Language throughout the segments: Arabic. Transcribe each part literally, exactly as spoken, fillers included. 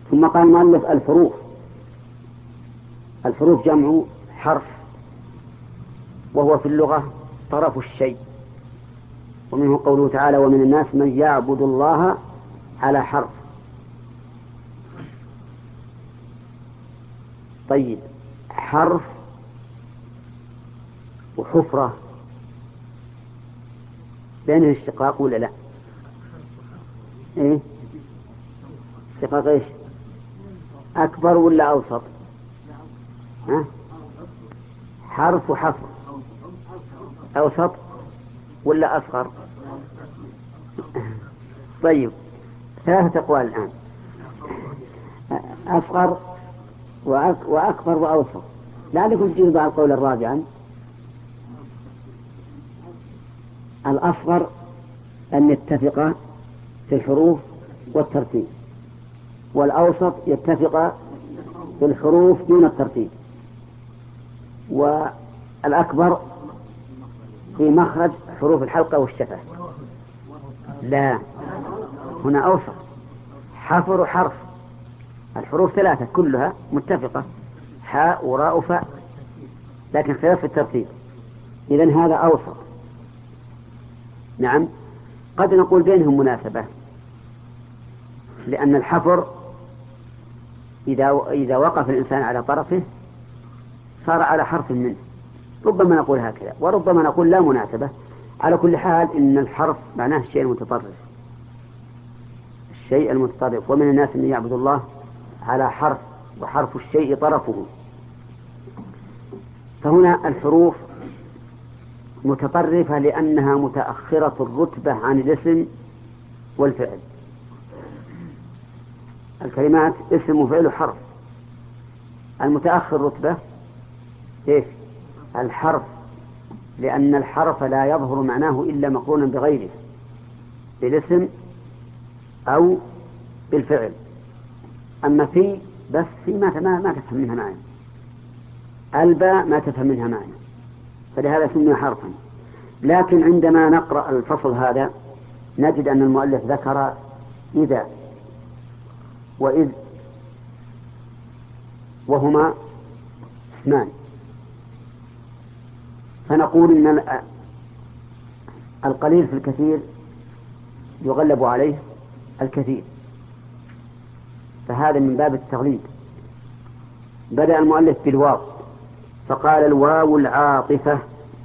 ثم قال المؤلف الحروف. الحروف جمع حرف، وهو في اللغة طرف الشيء، ومنه قوله تعالى ومن الناس من يعبد الله على حرف. طيب، حرف وحفرة بينه الشقاق ولا لا؟ ايه شقاق ايش؟ اكبر ولا اوسط؟ ها؟ حرف وحفر اوسط ولا اصغر؟ طيب، ثلاثة اقوال الان، اصغر وأك واكبر واوسط. لعلكم تجيبوا على القول الرابعا. الاصغر ان يتفق في الحروف والترتيب، والأوسط يتفق في الحروف دون الترتيب، والأكبر في مخرج حروف الحلقة والشفة. لا، هنا أوسط، حفر حرف، الحروف ثلاثة كلها متفقة، حاء وراء وفاء، لكن خلاف في الترتيب. إذن هذا أوسط. نعم، قد نقول بينهم مناسبة، لأن الحفر إذا إذا وقف الإنسان على طرفه صار على حرف منه، ربما نقول هكذا وربما نقول لا مناسبة. على كل حال إن الحرف معناه الشيء المتطرف، الشيء المتطرف. ومن الناس من يعبد الله على حرف، وحرف الشيء طرفه. فهنا الحروف متطرفة لأنها متأخرة الرتبة عن الاسم والفعل. الكلمات اسم وفعل وحرف، المتأخر رتبة إيش؟ الحرف، لأن الحرف لا يظهر معناه إلا مقرونا بغيره، بالاسم أو بالفعل. أما في بس في ما ما تفهم منها معنى، الباء ما تفهم منها معنى، فلهذا سمي حرفا. لكن عندما نقرأ الفصل هذا نجد أن المؤلف ذكر إذا وإذ، وهما اسمان، فنقول إن القليل في الكثير يغلب عليه الكثير، فهذا من باب التغليب. بدأ المؤلف بالواو فقال الواو العاطفة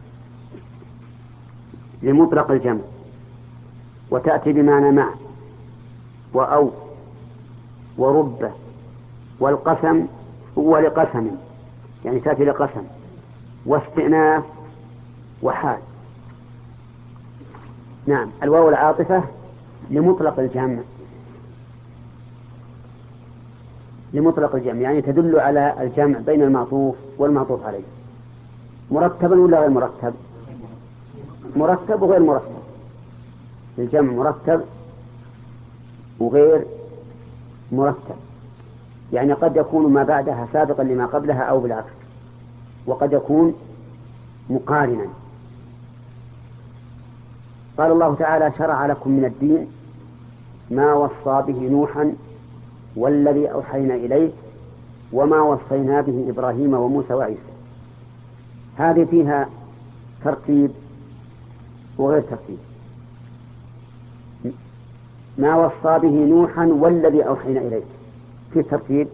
لمطلق الجمع، وتأتي بمعنى مع وأو ورب والقسم ولقسم، يعني تأتي لقسم واستئناف وحال. نعم، الواو العاطفة لمطلق الجمع، لمطلق الجمع يعني تدل على الجمع بين المعطوف والمعطوف عليه. مرتبا ولا غير مرتب؟ مرتب وغير مرتب، الجمع مرتب وغير مرتب، يعني قد يكون ما بعدها سابقا لما قبلها أو بالعكس، وقد يكون مقارنا. قال الله تعالى شرع لكم من الدين ما وصى به نوحا والذي أوحينا إليه وما وصينا به إبراهيم وموسى وعيسى. هذه فيها ترتيب وغير ترتيب. ما وصى به نوحا والذي أوحينا إليه في ترتيب،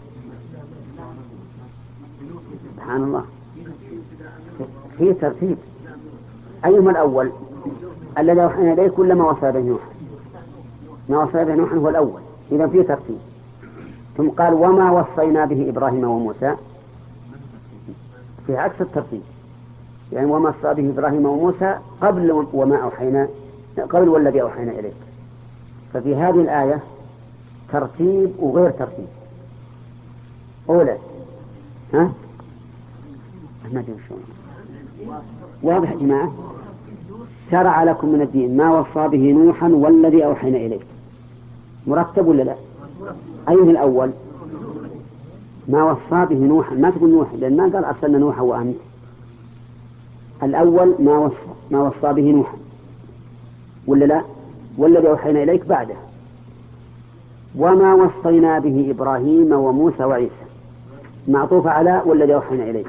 سبحان الله، في ترتيب. أيهما الأول؟ الذي أوحينا إليه كل ما وصى به نوحا، ما وصى به نوحا هو الأول، إذا في ترتيب. ثم قال وما وصينا به إبراهيم وموسى في عكس الترتيب، يعني وما وصى به إبراهيم وموسى قبل وما أوحينا، قبل والذي أوحينا إليه. ففي هذه الآية ترتيب وغير ترتيب. أولا ها ما أدري شلون، واضح يا جماعة؟ شرع لكم من الدين ما وصى به نوحا والذي أوحينا إليه، مرتب ولا لا؟ أيه الأول؟ ما وصى به نوحا، ما تقول نوح لأن ما قال أرسلنا نوحا وأنت. الأول ما وصى ما وصى به نوحا ولا لا؟ والذي أوحينا إليك بعده. وما وصينا به إبراهيم وموسى وعيسى معطوف على والذي أوحينا إليه،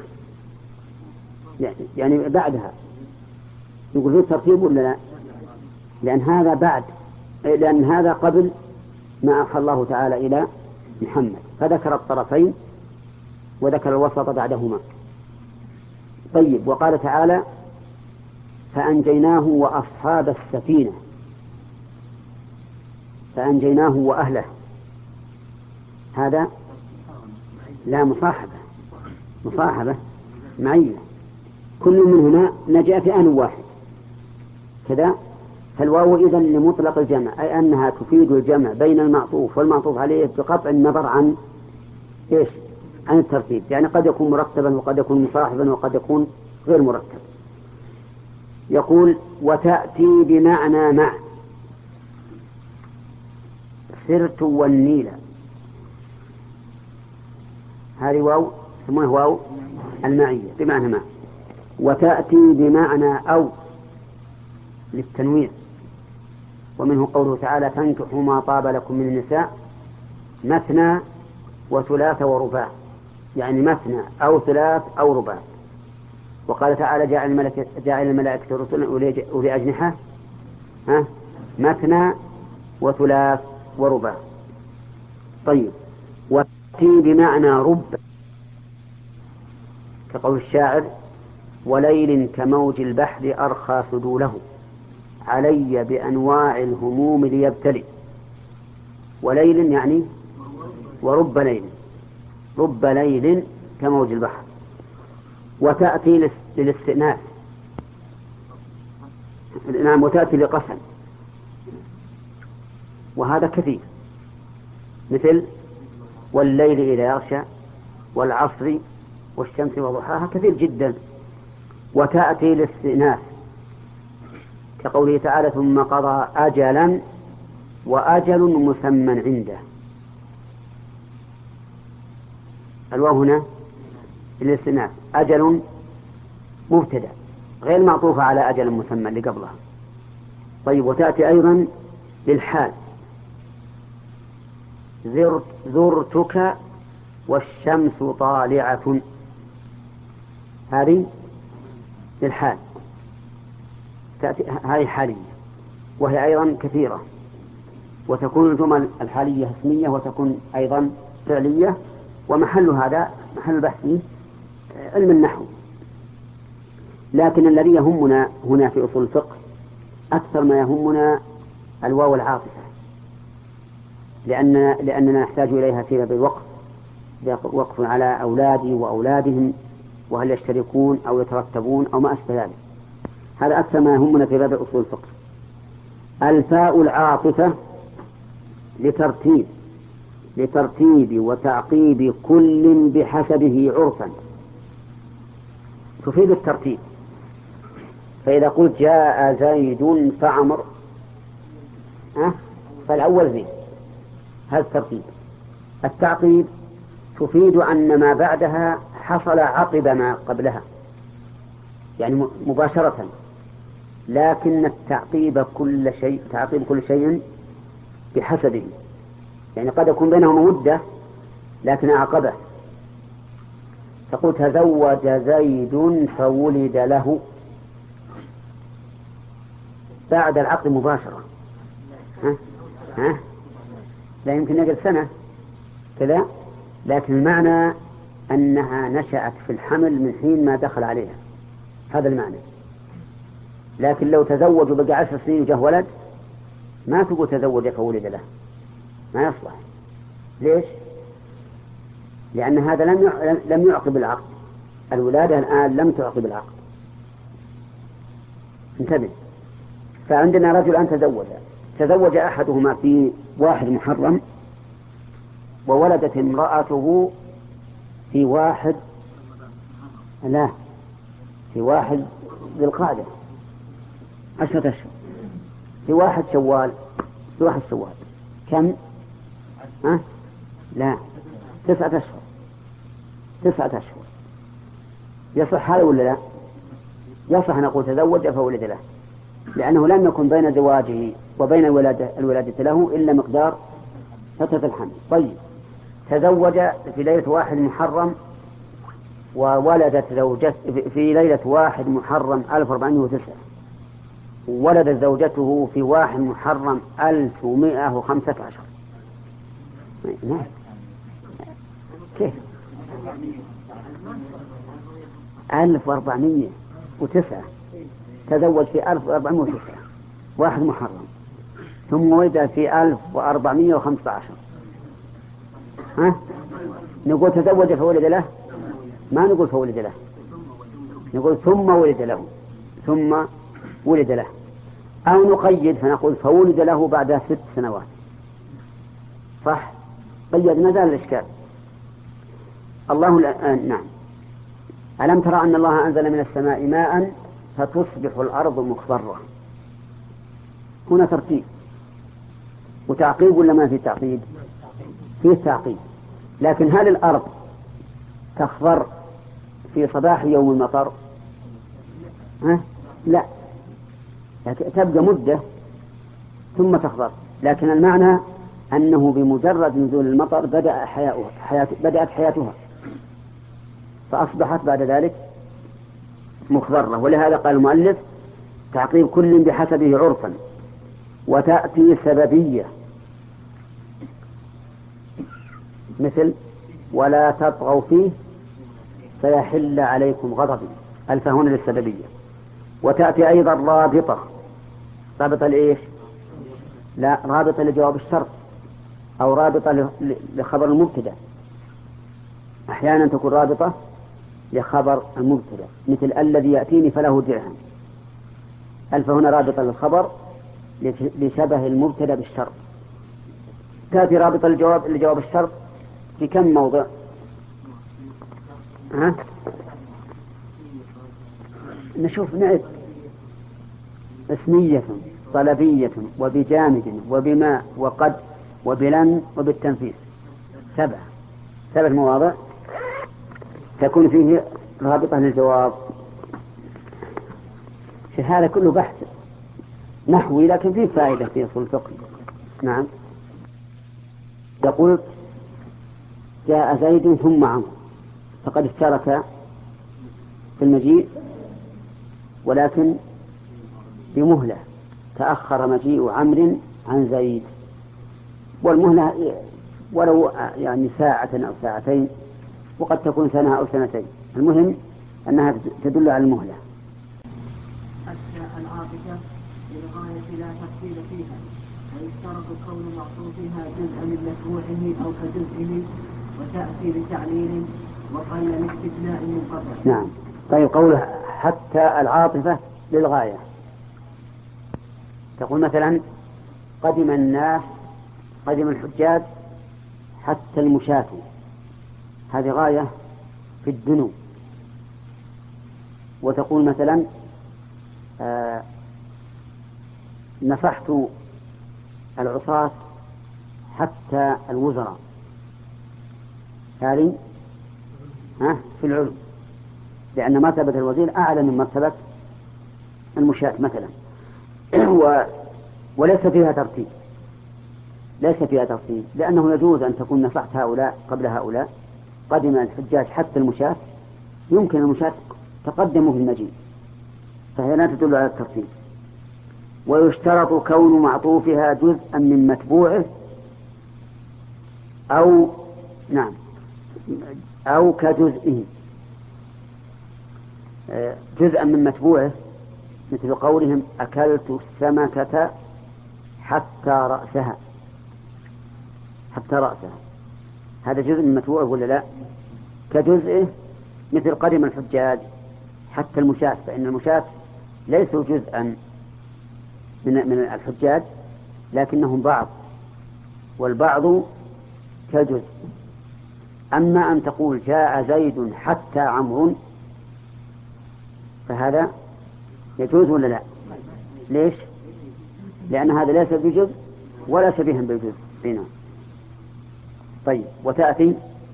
يعني بعدها يقول في ترتيب ولا لا؟ لأن هذا بعد، لأن هذا قبل ما أوحى الله تعالى إلى محمد، فذكر الطرفين وذكر الوسط بعدهما. طيب، وقال تعالى فأنجيناه وأصحاب السفينة، فأنجيناه وأهله، هذا لا مصاحبة، مصاحبة معية، كل منهما نجا في آن واحد كذا. فالواو إذن لمطلق الجمع، أي أنها تفيد الجمع بين المعطوف والمعطوف عليه بقطع النظر عن إيش؟ عن الترتيب، يعني قد يكون مرتبا وقد يكون مصاحبا وقد يكون غير مرتب. يقول وتأتي بمعنى مع، سرت والنيل، هذه واو ثم واو المعية بمعنى مع. وتأتي بمعنى أو للتنويع، ومنه قوله تعالى فانكحوا ما طاب لكم من النساء مثنى وثلاث ورباع، يعني مثنى أو ثلاث أو رباع. وقال تعالى جاعل الملائكة, جاعل الملائكة رسلا أولي أجنحة ها مثنى وثلاث ورباع. طيب، وتأتي بمعنى رب، كقول الشاعر وليل كموج البحر أرخى سدوله علي بأنواع الهموم ليبتلي. وليل يعني ورب ليل، رب ليل كموج البحر. وتأتي للاستئناس، نعم، وتأتي لقسم، وهذا كثير، مثل والليل إذا يغشى والعصر والشمس وضحاها، كثير جدا. وتأتي للاستئناس كقوله تعالى ثم قضى أجلا وأجل مسمى عنده. الواو هنا للاستئناس، أجل مبتدأ غير معطوفة على أجل مسمى اللي قبلها. طيب، وتأتي أيضا للحال، زرت زرتك والشمس طالعة، هذه للحال، تأتي هذه حالية، وهي أيضا كثيرة، وتكون الجمل الحالية اسمية وتكون أيضا فعلية. ومحل هذا محل البحث علم النحو، لكن الذي يهمنا هنا في أصول الفقه أكثر ما يهمنا الواو العاطفة، لأن لأننا نحتاج إليها في باب الوقف، وقف على أولادي وأولادهم، وهل يشتركون أو يترتبون أو ما أشبه ذلك. هذا أكثر ما يهمنا في باب أصول الفقه. الفاء العاطفة لترتيب لترتيب وتعقيب كل بحسبه عرفا، تفيد الترتيب. فإذا قلت جاء زيد فعمر أه؟ فالأول زيد، هذا الترتيب. التعقيب تفيد أن ما بعدها حصل عقب ما قبلها، يعني مباشرة، لكن التعقيب كل شيء تعقيب كل شيء بحسبه، يعني قد يكون بينهما مدة لكن عقبه. تقول تزوج زيد فولد له، بعد العقد مباشرة، ها؟ ها؟ لا يمكن نقل سنة كذا، لكن المعنى أنها نشأت في الحمل من حين ما دخل عليها، هذا المعنى. لكن لو تزوج وبقى عشر سنين وجه ولد ما تقول تزوج فولد له، ما يصلح. ليش؟ لأن هذا لم لم يعقب العقد، الولادة الآن لم تعقب العقد. انتبه. فعندنا رجل أن تزوج تزوج أحدهما في واحد محرم، وولدت امرأته في واحد لا في واحد ذي القعدة عشرة أشهر، في واحد شوال في واحد شوال كم؟ ها؟ لا تسعة أشهر تسعة أشهر يصح هذا ولا لا؟ يصح أن نقول تزوج فولد له، لأنه لم يكن بين زواجه وبين الولادة, الولادة له إلا مقدار فترة الحمل. طيب، تزوج في ليلة واحد محرم وولدت زوجته في ليلة واحد محرم ألف وأربعمائة وتسعة، ولدت زوجته في واحد محرم ألف ومائة وخمسة عشر. كيف؟ ألف وأربعمائة وتسعة تزوج في ألف وأربعمائة وتسعة واحد محرم، ثم ولد في ألف وأربعمائة وخمسة عشر. ها؟ نقول تزوج فولد له؟ ما نقول فولد له، نقول ثم ولد له، ثم ولد له. أو نقيد فنقول فولد له بعد ست سنوات. صح؟ قيدنا ذا الإشكال. الله الآن نعم. ألم ترى أن الله أنزل من السماء ماء فتصبح الأرض مخضرة. هنا ترتيب وتعقيب ولا ما في تعقيب؟ فيه تعقيب. لكن هل الأرض تخضر في صباح يوم المطر؟ ها؟ لا، تبقى مدة ثم تخضر. لكن المعنى أنه بمجرد نزول المطر بدأ حياتها حياة بدأت حياتها فأصبحت بعد ذلك مخضرة. ولهذا قال المؤلف تعقيب كل بحسبه عرفا. وتأتي سببية مثل ولا تطغوا فيه فيحل عليكم غضبي، الفهون للسببية. وتأتي أيضا رابطة. رابطة لإيش؟ لا، رابطة لجواب الشرط أو رابطة لخبر المبتدأ. أحيانا تكون رابطة لخبر المبتدأ مثل الذي يأتيني فله درهم، الفهون رابطة للخبر لشبه المبتدأ بالشرط. تأتي رابطة لجواب لجواب الشرط في كم موضع؟ ها؟ نشوف نعد: اسمية، طلبية، وبجامد، وبماء، وقد، وبلن، وبالتنفيذ. سبعة سبعة مواضع تكون فيه رابطة للجواب. هذا كله بحث نحوي لكن فيه فائدة في أصول الفقه. نعم. يقول جاء زيد ثم عمرو، فقد اشترك في المجيء ولكن بمهلة، تأخر مجيء عمرو عن زيد، والمهلة ولو يعني ساعة أو ساعتين، وقد تكون سنة أو سنتين، المهم أنها تدل على المهلة. العاطفة للغاية لا تفصيل فيها، ويشترط كون معطوفها جزءا من مشروعه أو كجزئه، وتأتي لتعليل وقل لاستثناء منقطع. نعم. طيب، قوله حتى العاطفة للغاية، تقول مثلا قدم الناس، قدم الحجاج حتى المشاة، هذه غاية في الدنو. وتقول مثلا آه نصحت العصاة حتى الوزراء، هذه ها في العلو، لأن مرتبة الوزير أعلى من مرتبة المشاة مثلا. و... وليس فيها ترتيب، ليس فيها ترتيب، لأنه يجوز أن تكون نصحت هؤلاء قبل هؤلاء. قدم الحجاج حتى المشاة، يمكن المشاة تقدموا في المجيء، فهي لا تدل على الترتيب. ويشترط كون معطوفها جزءا من متبوعه أو نعم أو كجزئه. جزءا من متبوعه مثل قولهم أكلت السمكة حتى رأسها، حتى رأسها، هذا جزء من متبوعه ولا لا؟ كجزئه مثل قدم الحجاج حتى المشاة، فإن المشاة ليسوا جزءا من من الحجاج لكنهم بعض، والبعض كجزء. أما أن تقول جاء زيد حتى عمرو فهذا يجوز ولا لا؟ ليش؟ لأن هذا ليس بجزء ولا شبيها بالجزء بينهم. طيب، وتأتي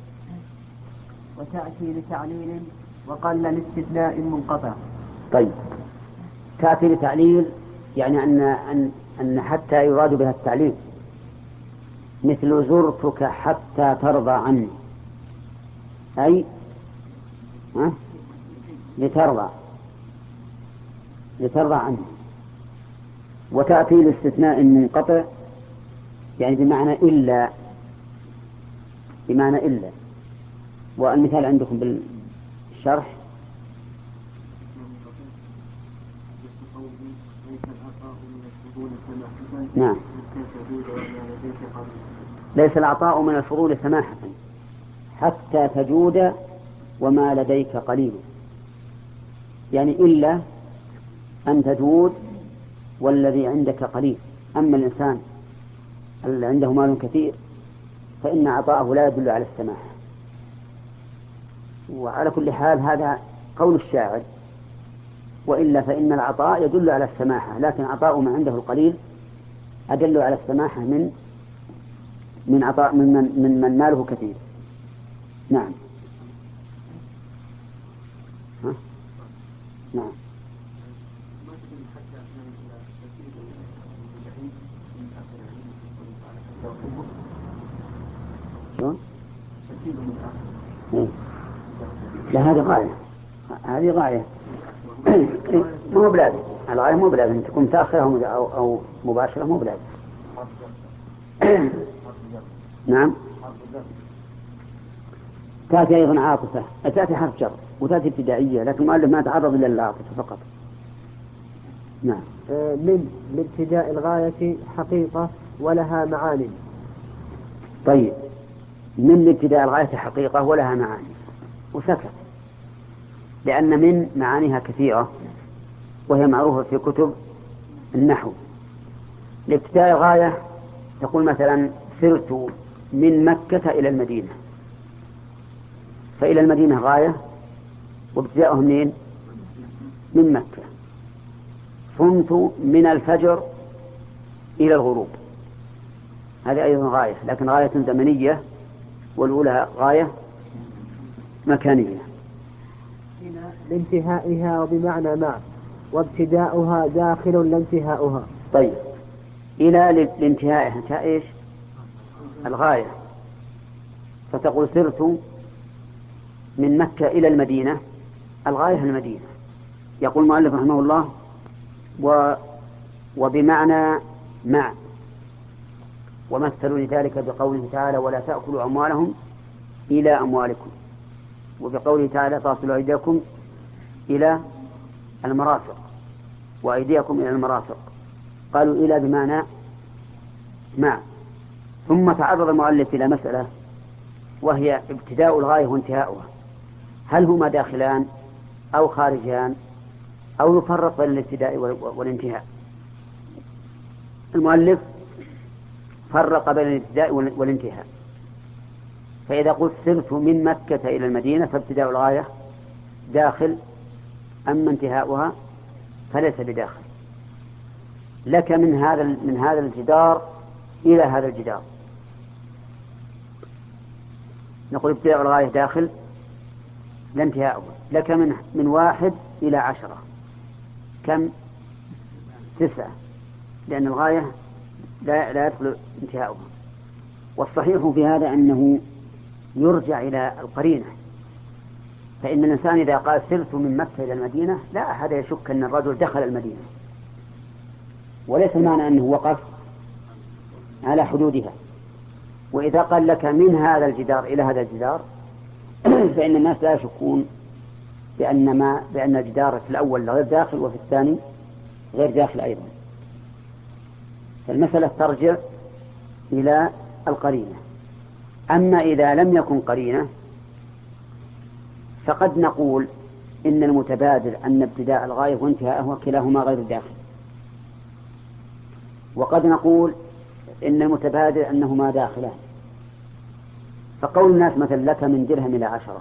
وتأتي لتعليل وقل لاستثناء منقطع. طيب، تأتي لتعليل يعني أن أن أن حتى يراد بها التعليل، مثل زرتك حتى ترضى عني، أي ها؟ لترضى لترضى عني. وتأتي الاستثناء المنقطع يعني بمعنى إلا، بمعنى إلا. والمثال عندكم بالشرح نعم. ليس العطاء من الفضول سماحة حتى تجود وما لديك قليل، يعني إلا أن تجود والذي عندك قليل. أما الإنسان اللي عنده مال كثير فإن عطاءه لا يدل على السماحة. وعلى كل حال هذا قول الشاعر، وإلا فإن العطاء يدل على السماحة، لكن عطاء من عنده القليل أدل على السماحة من من عطاء من من, من, من ماله كثير. نعم. ها؟ نعم. شلون؟ لا هذه غاية، هذه غاية مو بلازم. الغاية مو بلازم تكون متأخرة أو أو مباشرة، مو بلازم. نعم. تأتي أيضا عاطفة، تأتي حرف جر وتأتي ابتدائية، لكن المؤلف ما تعرض إلا للعاطفة فقط. نعم. من لابتداء الغاية حقيقة ولها معاني. طيب، من ابتداء الغاية حقيقة ولها معاني، وسكت، لأن من معانيها كثيرة وهي معروفة في كتب النحو. لابتداء الغاية تقول مثلا سرت من مكة إلى المدينة، فإلى المدينة غاية وابتداؤه منين؟ من مكة. صمت من الفجر إلى الغروب، هذه أيضا غاية، لكن غاية زمنية، والأولى غاية مكانية. لانتهائها وبمعنى مع، وابتداؤها داخل لانتهاؤها. طيب، إلى لانتهائها انتهاء إيش؟ الغاية. فتقول سرت من مكة إلى المدينة، الغاية المدينة. يقول المؤلف رحمه الله و وبمعنى مع، ومثلوا لذلك بقوله تعالى ولا تأكلوا أموالهم إلى أموالكم، وبقوله تعالى تصلوا أيديكم إلى المرافق وأيديكم إلى المرافق. قالوا إلى بمعنى مع. ثم تعرض المؤلف إلى مسألة وهي ابتداء الغاية وانتهاؤها، هل هما داخلان أو خارجان أو يفرق بين الابتداء والانتهاء؟ المؤلف فرق بين الابتداء والانتهاء، فإذا قلت سرت من مكة إلى المدينة فابتداء الغاية داخل، أما انتهاؤها فليس بداخل. لك من هذا من هذا الجدار إلى هذا الجدار، نقول ابتداء الغاية داخل لانتهاؤها. لك من من واحد إلى عشرة، كم؟ تسعة، لأن الغاية لا لا يدخل انتهاؤها. والصحيح في هذا أنه يرجع إلى القرينة، فإن الإنسان إذا قال سرت من مكة إلى المدينة لا أحد يشك أن الرجل دخل المدينة، وليس المعنى أنه وقف على حدودها. وإذا قال لك من هذا الجدار إلى هذا الجدار فإن الناس لا يشكون بأن ما بأن الجدار في الأول غير داخل وفي الثاني غير داخل أيضا. فالمسألة ترجع إلى القرينة. أما إذا لم يكن قرينة فقد نقول إن المتبادر أن ابتداء الغاية وانتهاءه كلاهما غير داخل، وقد نقول إن المتبادر أنهما داخلان. فقول الناس مثلا لك من درهم إلى عشرة،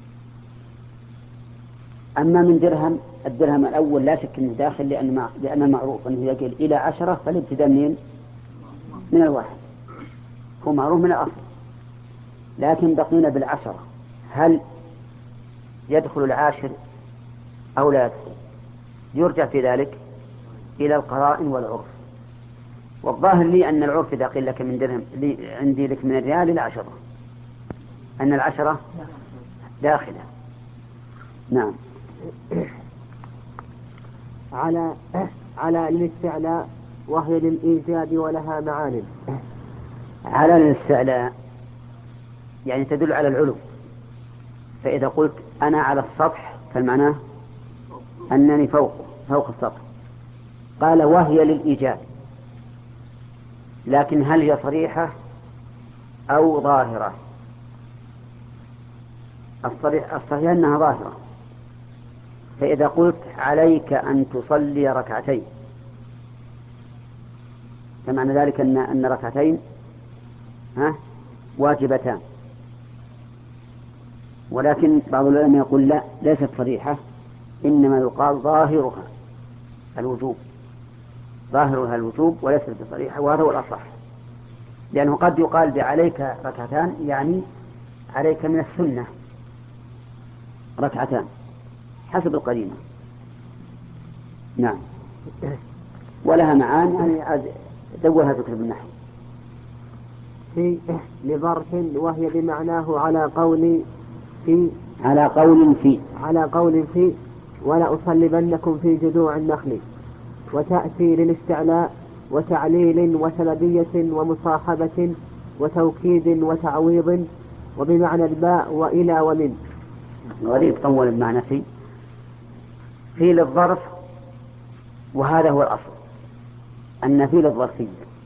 أما من درهم الدرهم الأول لا شك أنه داخل، لأن لأن المعروف أنه يقول إلى عشرة فالابتداء من من الواحد، هو معروف من الأصل. لكن بقينا بالعشرة، هل يدخل العاشر أو لا يدخل؟ يرجع في ذلك إلى القرائن والعرف. والظاهر لي أن العرف إذا قيل لك من درهم لي عندي لك من الريال إلى عشرة، أن العشرة داخلة. نعم. على على الاستعلاء وهي للإيجاد ولها معان. على الاستعلاء يعني تدل على العلو، فإذا قلت أنا على السطح فالمعنى أنني فوق فوق السطح. قال وهي للإيجاد، لكن هل هي صريحة أو ظاهرة؟ الصريح الصحيح أنها ظاهرة. فإذا قلت عليك أن تصلي ركعتين فمعنى ذلك أن أن ركعتين ها واجبتان، ولكن بعض العلماء يقول لا، ليست صريحة، إنما يقال ظاهرها الوجوب، ظاهرها الوجوب وليست بصريحة، وهذا هو الأصح، لأنه قد يقال بعليك ركعتان يعني عليك من السنة ركعتان حسب القرينة. نعم. ولها معان يعني دورها ذكر بالنحو. في لظرف وهي بمعناه على قول في على قول في على قول في ولا أصلبنكم في جذوع النخل، وتأتي للاستعلاء وتعليل وسببية ومصاحبة وتوكيد وتعويض، وبمعنى الباء وإلى ومن. غريب طول المعنى في في للظرف، وهذا هو الأصل أن في للظرفية.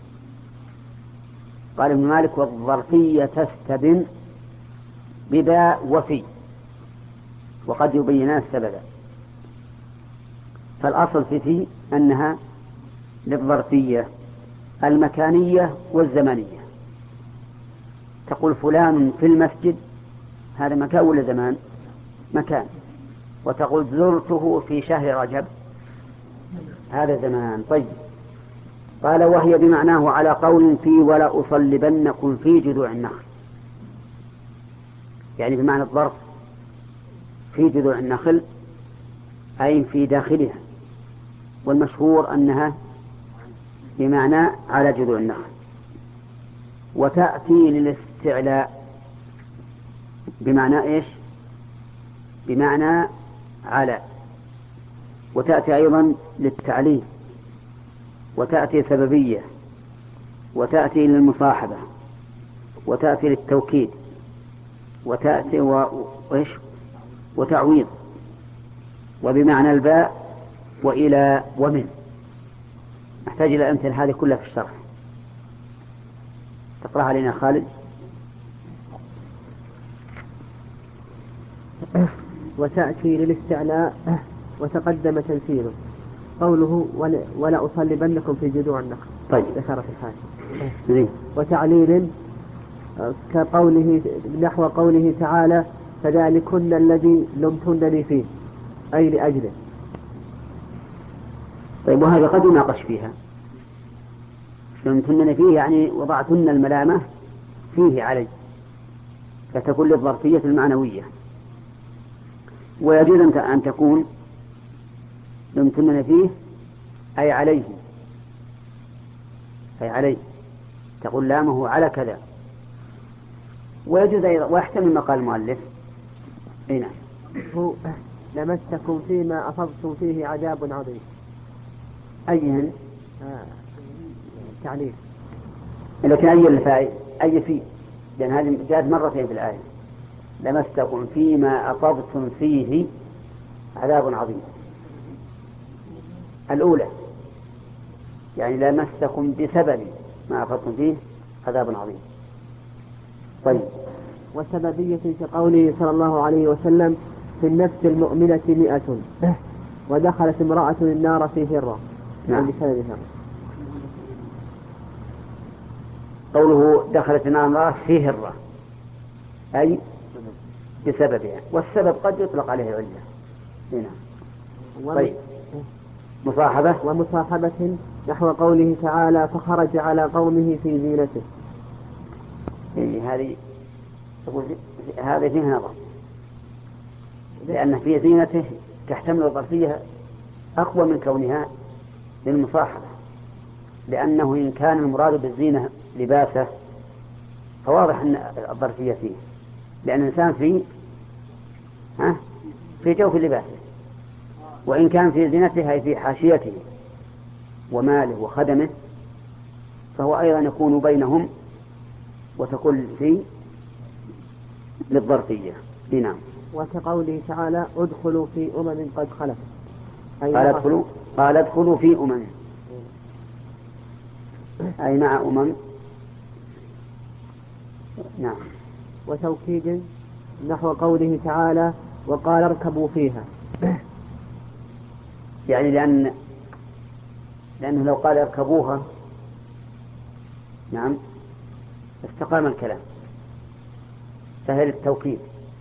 قال ابن مالك والظرفية تستبن بباء وفي، وقد يبينان السبب. فالأصل في في أنها للظرفية المكانية والزمانية. تقول فلان في المسجد، هذا مكان ولا زمان؟ مكان. وتقول زرته في شهر رجب، هذا زمان. طيب. قال وهي بمعناه على قول في ولا أصلبنكم في جذوع النخل، يعني بمعنى الظرف في جذوع النخل أي في داخلها، والمشهور أنها بمعنى على جذوع النخل. وتأتي للاستعلاء بمعنى إيش؟ بمعنى على. وتأتي أيضا للتعليل، وتأتي سببية، وتأتي للمصاحبة، وتأتي للتوكيد، وتأتي و... وإيش؟ وتعويض، وبمعنى الباء وإلى ومن. نحتاج إلى أمثل هذه كلها في الشرح. تقرأها علينا خالد. وتأتي للاستعلاء وتقدم تنفيذه قوله ولا أصلبنكم في جذوع النخل. طيب. ذكر في الحاشية. وتعليل كقوله نحو قوله تعالى فذلكن الذي لمتنني فيه، أي لأجله. طيب. وهذا قد يناقش فيها. لمتنني فيه يعني وضعتن الملامة فيه علي، فتكون للظرفية المعنوية. ويجوز أن تكون لمتنني فيه أي عليه، أي عليه، تقول لامه على كذا. ويجوز أيضا ويحتمل ما قال المؤلف. أي نعم. هو لمستكم فيما أفضتم فيه عذاب عظيم. أيهن؟ آه. تعليل. لكن أي الفاعل أي فيه، لأن هذه جاءت مرتين في الآية. لمستكم فيما أفضتم فيه عذاب عظيم. الأولى يعني لمستكم بسبب ما أفضتم فيه عذاب عظيم. طيب. وسببية كقوله صلى الله عليه وسلم في النفس المؤمنة مئة ودخلت امرأة النار في هرة. نعم. بسبب هرة. قوله دخلت النار امرأة في هرة أي بسببها، والسبب قد يطلق عليه علة. هنا. طيب. مصاحبة. ومصاحبة نحو قوله تعالى فخرج على قومه في زينته. يعني هذه هذا فيه نظر، لأن في زينته تحتمل الظرفية أقوى من كونها للمصاحبة، لأنه إن كان المراد بالزينة لباسه فواضح أن الظرفية فيه، لأن الإنسان في ها في جوف لباسه، وإن كان في زينته أي في حاشيته وماله وخدمه فهو أيضا يكون بينهم وتكون في للظرفية. نعم. وكقوله تعالى ادخلوا في أمم قد خلت، قال ادخلوا قال ادخلوا في أمم أي مع أمم. نعم. وتوكيد نحو قوله تعالى وقال اركبوا فيها، يعني لأن لأنه لو قال اركبوها نعم استقام الكلام سهل التوكيد،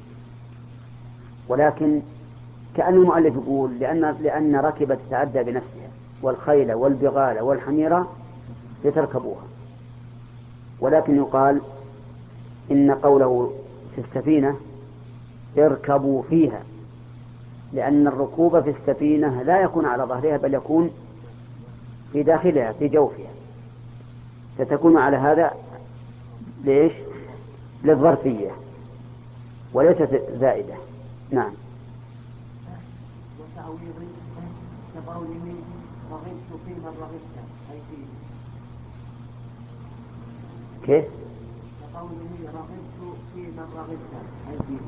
ولكن كأن المؤلف يقول لأن لأن ركبت تتعدى بنفسها، والخيل والبغال والحميرة لتركبوها، ولكن يقال إن قوله في السفينة اركبوا فيها لأن الركوب في السفينة لا يكون على ظهرها بل يكون في داخلها في جوفها، ستكون على هذا ليش؟ للظرفية وليست زائدة. نعم. وتعويض كقوله رغبت في من رغبت أي فيه. كيف؟ كقوله رغبت في من رغبت أي فيه.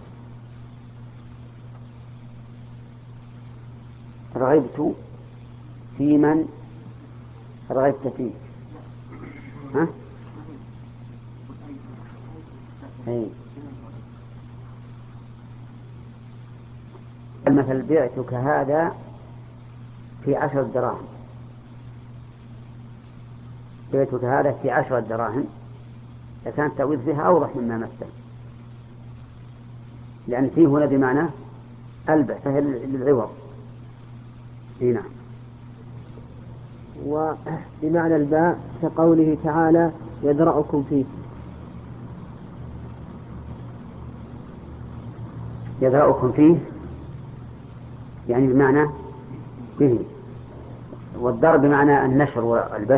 رغبت في من رغبت فيه. ها؟ أي. المثل بعتك هذا في عشر دراهم، بعتك هذا في عشر دراهم، لكان التعويض فيها أوضح مما مثل، لأن فيه هنا بمعنى ألبس فهي للعوض. نعم. وبمعنى الباء كقوله تعالى يدرأكم فيه، يدرأكم فيه يعني بمعنى به، والضرب بمعنى النشر والبث.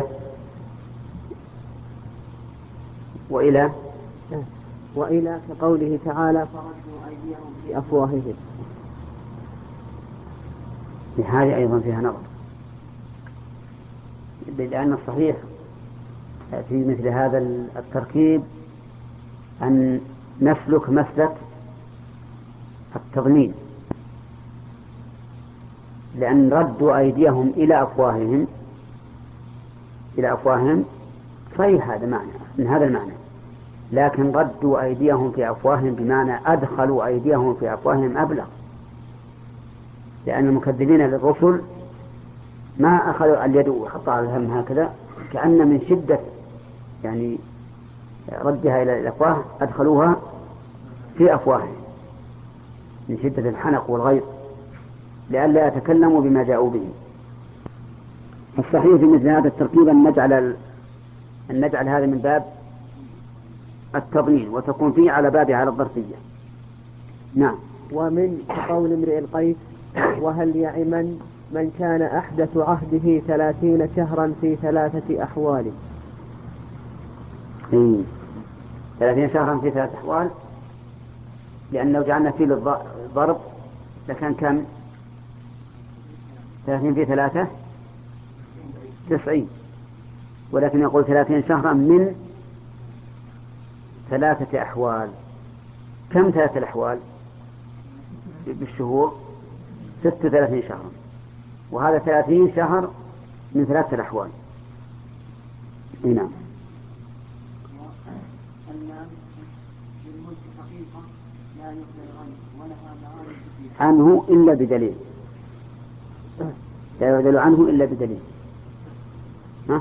وإلى وإلى كقوله تعالى فردوا أيديهم في أفواههم، هذه أيضا فيها نظر، لأن الصحيح في مثل هذا التركيب أن نسلك مسلك التضمين، لأن ردوا أيديهم إلى أفواههم إلى أفواههم صحيح هذا معنى من هذا المعنى، لكن ردوا أيديهم في أفواههم بمعنى أدخلوا أيديهم في أفواههم أبلغ، لأن المكذبين للرسل ما أخذوا اليد وحطها على الهم هكذا، كأن من شدة يعني ردها إلى الأفواه أدخلوها في أفواههم من شدة الحنق والغيظ لئلا يتكلموا بما جاءوا به. الصحيح في مثل هذا التركيب أن نجعل أن نجعل هذا من باب التضمين وتكون فيه على بابها على الظرفية. نعم. ومن قول امرئ القيس وهل يعمن من كان أحدث عهده ثلاثين شهرا في ثلاثة أحوال. إيه. ثلاثين شهرا في ثلاثة أحوال، لأن لو جعلنا فيه الضرب لكان كم؟ ثلاثين في ثلاثة تسعين، ولكن يقول ثلاثين شهرا من ثلاثة أحوال. كم ثلاثة الأحوال بالشهور؟ ست وثلاثين شهرا، وهذا ثلاثين شهر من ثلاثة الأحوال. نعم. عنه إلا بدليل، لا يعدل عنه إلا بدليل. ها؟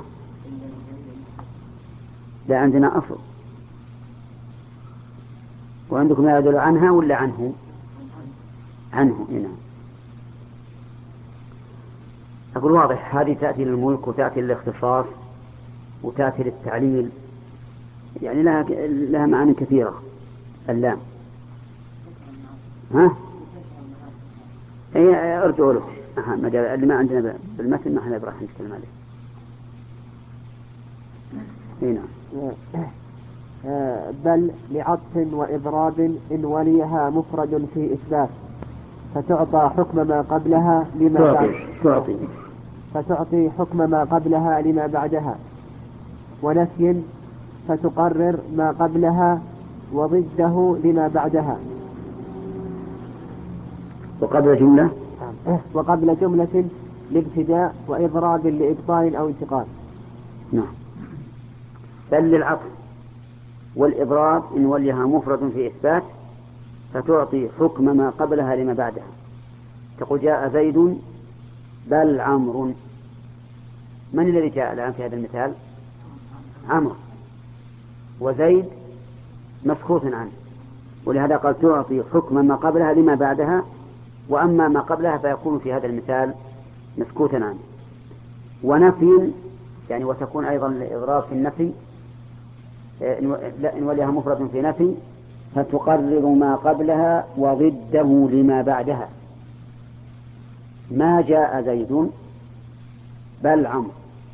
لا عندنا أصل، وعندكم لا يعدل عنها ولا عنه؟ عنه. نعم. أقول واضح، هذه تأتي للملك وتأتي للاختصاص وتأتي للتعليل، يعني لها لها معاني كثيرة اللام. ها؟ أي أرجو له اللي ما عندنا بالمثل ما احنا راح نتكلم عليه. هنا بل لعطف وإضراب إن وليها مفرد في إثبات فتعطى حكم ما قبلها لما بعد تعطي فتعطي حكم ما قبلها لما بعدها، ونفي فتقرر ما قبلها وضده لما بعدها، وقبل جملة وقبل جملة لابتداء وإضراب لإبطال أو انتقال. نعم. بل للعطف والإضراب إن وليها مفرد في إثبات فتعطي حكم ما قبلها لما بعدها. تقول جاء زيد بل عمرو. من الذي جاء الآن في هذا المثال؟ عمرو، وزيد مسكوت عنه، ولهذا قال تعطي حكم ما قبلها لما بعدها، وأما ما قبلها فيكون في هذا المثال مسكوتا عنه. ونفي يعني وتكون أيضا الإضراب في النفي إن وليها مفرد في نفي فتقرر ما قبلها وضده لما بعدها. ما جاء زيد بل عمرو،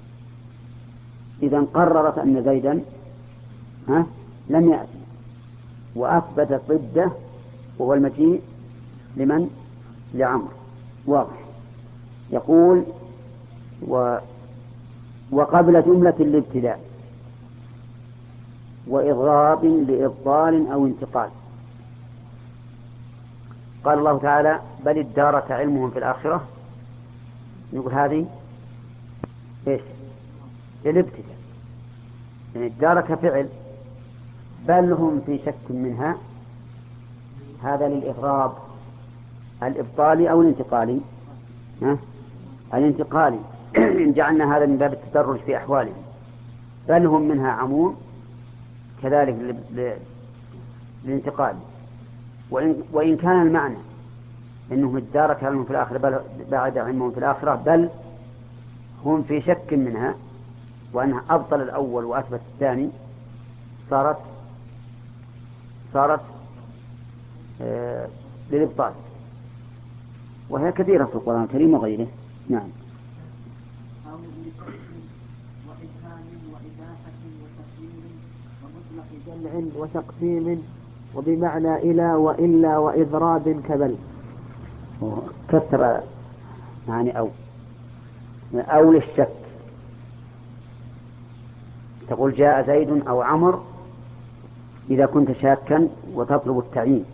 إذن قررت أن زيدا ها لم يأتي، وأثبتت ضده وهو المجيء لمن؟ لعمرو. واضح. يقول و وقبل جملة الابتداء وإضراب لإبطال أو انتقال. قال الله تعالى بل ادارك علمهم في الآخرة. نقول هذه إيش؟ الابتداء، يعني ادارك فعل، بل هم في شك منها، هذا للإغراب الإبطالي أو الانتقالي. ها؟ الانتقالي إن جعلنا هذا من باب التدرج في أحوالهم. بل هم منها عمون كذلك للانتقال. وإن, وإن كان المعنى أنهم ادارك علمهم في الآخرة بل بعد علمهم في الآخرة، بل هم في شك منها، وأنها أبطل الأول وأثبت الثاني، صارت صارت آه للإبطال، وهي كثيرة في القرآن الكريم وغيره. نعم. أو لفرق وإبهام وإباحة وتقدير ومطلق جمع وتقسيم وبمعنى إلى وإلا وإضراب كبل. كثر يعني أو أو للشك. تقول جاء زيد أو عمر إذا كنت شاكا وتطلب التعيين،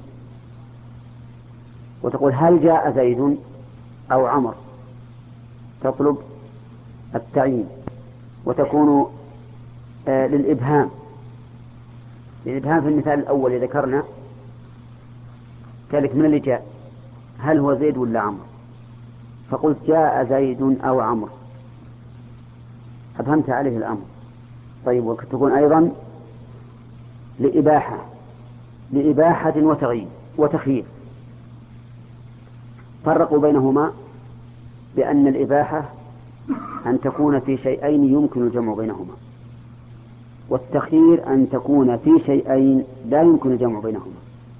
وتقول هل جاء زيد أو عمر تطلب التعيين، وتكون آه للإبهام. للإبهام في المثال الأول ذكرنا كذلك من اللي جاء، هل هو زيد ولا عمر؟ فقلت جاء زيد أو عمر، أبهمت عليه الأمر. طيب، وتكون أيضا لإباحة لإباحة وتغيير وتخيير. فرقوا بينهما بأن الإباحة أن تكون في شيئين يمكن الجمع بينهما، والتخيير أن تكون في شيئين لا يمكن الجمع بينهما.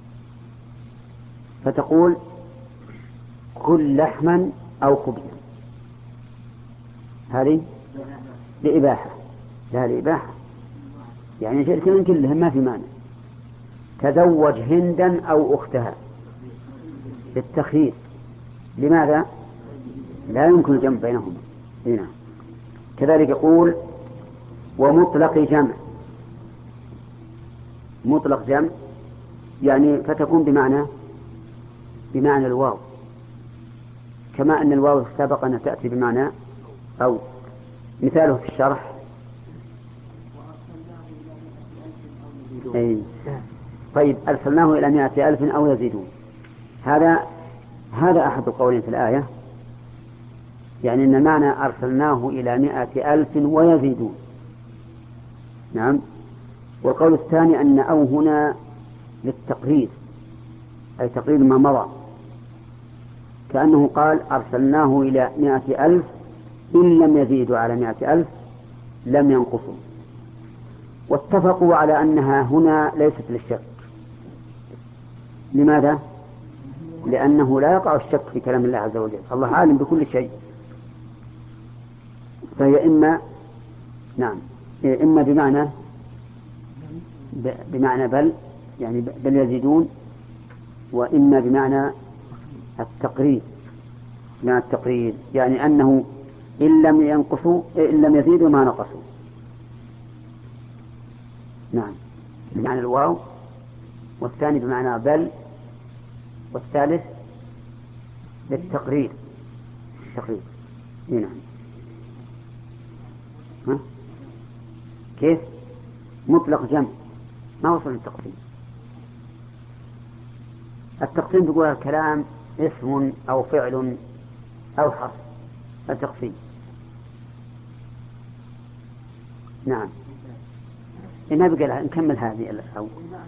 فتقول كل لحما أو خبزا، هذه لإباحة، لا لإباحة يعني شيء من كلهم ما في مانع. تزوج هندا أو أختها للتخيير، لماذا؟ لا يمكن الجمع بينهما. هنا كذلك يقول ومطلق جمع. مطلق جمع يعني فتكون بمعنى بمعنى الواو، كما أن الواو سبق أن تأتي بمعنى أو. مثاله في الشرح أي. طيب، أرسلناه إلى مائة ألف أو يزيدون، هذا هذا أحد القولين في الآية، يعني أن المعنى أرسلناه إلى مائة ألف ويزيدون. نعم. والقول الثاني أن أو هنا للتقرير، أي تقرير ما مضى، كأنه قال أرسلناه إلى مائة ألف إن لم يزيدوا على مائة ألف لم ينقصوا. واتفقوا على أنها هنا ليست للشك. لماذا؟ لأنه لا يقع الشك في كلام الله عز وجل، الله عالم بكل شيء. فهي إما نعم إما بمعنى بمعنى بل يعني بل يزيدون، وإما بمعنى التقرير، بمعنى التقرير يعني أنه إن لم ينقصوا إن لم يزيدوا ما نقصوا. نعم، بمعنى الواو، والثاني بمعنى بل، والثالث بالتقرير التقرير. نعم. ها؟ كيف؟ مطلق جمع ما وصل للتقسيم. التقسيم تقول الكلام اسم أو فعل أو حرف، التقسيم. نعم. إنها بقى نكمل هذه الأول.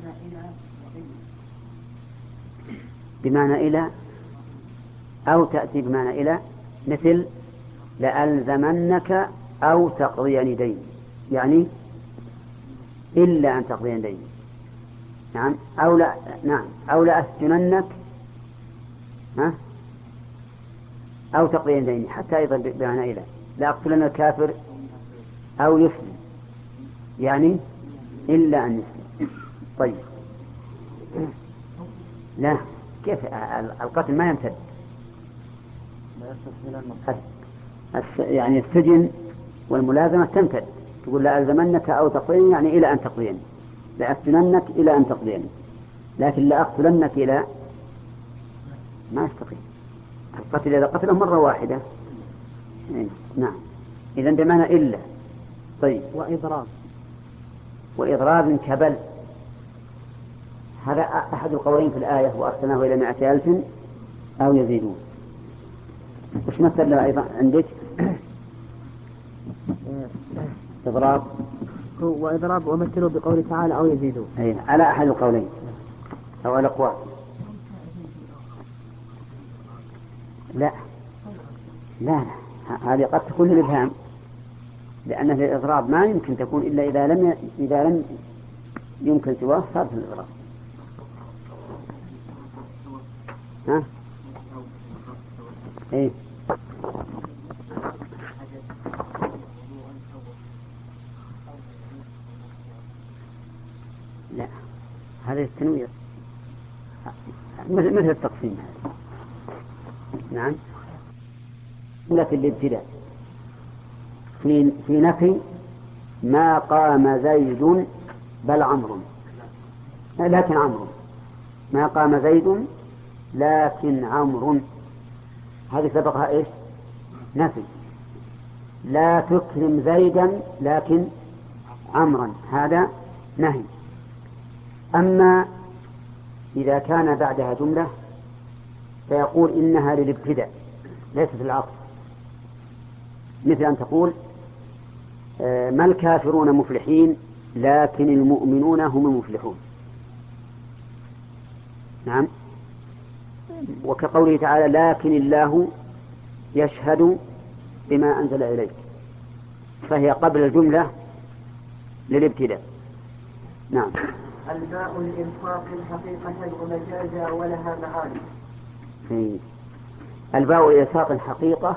بمعنى إلى أو تأتي بمعنى إلى، مثل لألزمنك أو تقضين دين، يعني إلا أن تقضين دين. نعم. أو لا نعم أو لأسجننك ها أو تقضين دين، حتى أيضا بمعنى إلى لأقتلن الكافر أو يسلم، يعني إلا أن يسلم. طيب لا، كيف القتل ما يمتد؟ يعني السجن والملازمة تمتد. تقول لألزمنك أو تقضين يعني إلى أن تقضين، لأسجننك إلى أن تقضين، لكن لأقتلنك إلى ما يستقيم. القتل إذا قتله مرة واحدة. نعم. إذن بمعنى إلا. طيب. وإضراب وإضراب كبل، هذا أحد القولين في الآية وأرسلناه إلى مائة ألف أو يزيدون. وش مثل له أيضا عندك؟ إضراب وإضراب ومثلوا بقوله تعالى أو يزيدون. أي على أحد القولين أو على الأقوال. لا لا هذه قد تكون للإبهام، لأن الإضراب ما يمكن تكون إلا إذا لم ي... إذا لم يمكن سواه صار في الإضراب. ها؟ إيه؟ لا، هذا التنوير مثل التقسيم هذا. نعم. لكن الابتداء في في نفي ما قام زيد بل عمرو، لكن عمرو، ما قام زيد لكن عمرو، هذه سبقها إيش؟ نفي. لا تكرم زيدا لكن عمرا، هذا نهي. أما إذا كان بعدها جملة فيقول إنها للابتداء ليست للعطف، مثل أن تقول ما الكافرون مفلحين لكن المؤمنون هم المفلحون. نعم. وكقوله تعالى لكن الله يشهد بما أنزل إليك، فهي قبل الجملة للابتداء. نعم. الباء الإنفاق حقيقة ومجازا ولها معاني. في الباء إلصاق حقيقة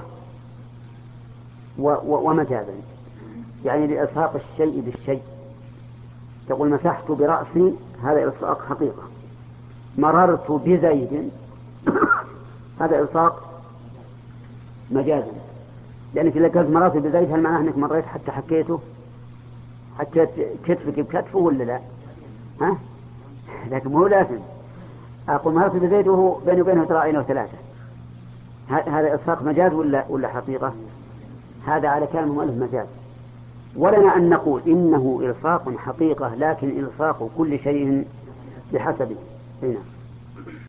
و و ومجازا، يعني لإلصاق الشيء بالشيء. تقول مسحت برأسي، هذا إلصاق حقيقة. مررت بزيد هذا إلصاق مجازا، لأنك إذا قلت مررت بزيد هل معناه أنك مريت حتى حكيته، حكيت كتفك بكتفه ولا لا؟ ها؟ لكن مو لازم أقول مررت بزيد وهو بيني وبينه ذراعين وثلاثة، هذا إلصاق مجاز ولا ولا حقيقة؟ هذا على كلام المؤلف مجاز. ولنا أن نقول إنه إلصاق حقيقة، لكن إلصاق كل شيء بحسبه. هنا